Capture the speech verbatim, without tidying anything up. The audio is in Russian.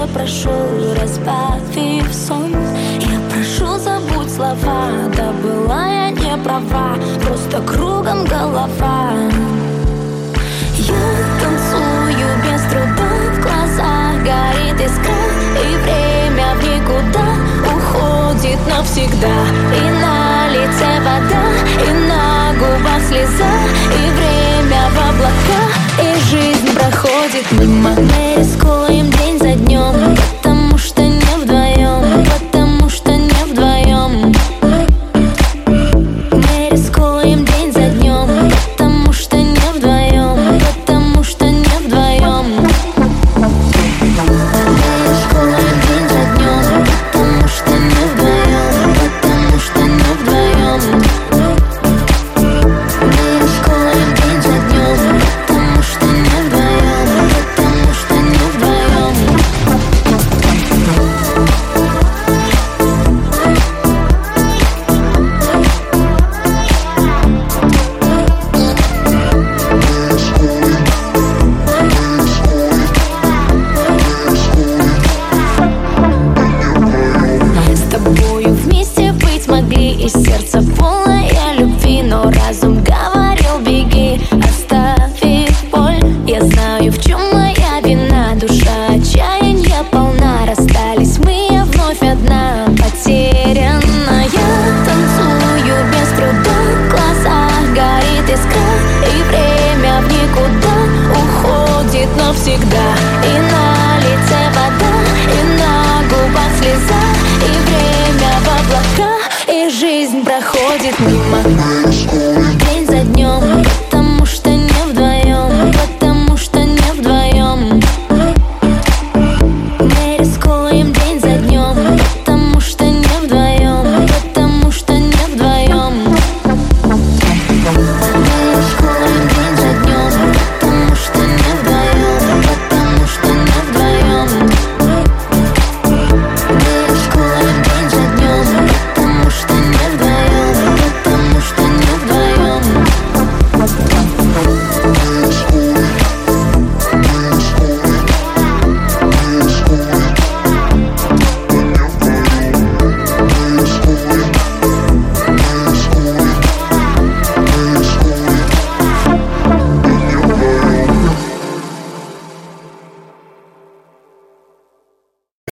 уже прошел, разбавив сон. Я прошу, забудь слова, да была я не права, просто кругом голова. Я танцую без труда, в глазах горит искра, и время в никуда уходит навсегда. И на лице вода, и на губах слеза, и время в облаках, и жизнь проходит мимо. Мы рискуем день за днем, потому что не вдвоем, потому что не вдвоем. Мы рискуем день за днем, потому что не вдвоем, потому что не вдвоем. Мы рискуем день за днем, потому что не вдвоем, потому что не вдвоем. Мы рискуем день за днем, потому что не вдвоем, потому что не вдвоем. С тобою вместе быть могли, и сердце полное любви, но разум говорил: беги, оставив боль. Я знаю, в чем моя вина, душа отчаяния полна. Расстались мы, я вновь одна, потерянная. Танцую без труда, в глазах горит искра, и время в никуда уходит навсегда. И на лице вода, и на губах слеза, и время в облаках, и жизнь проходит мимо.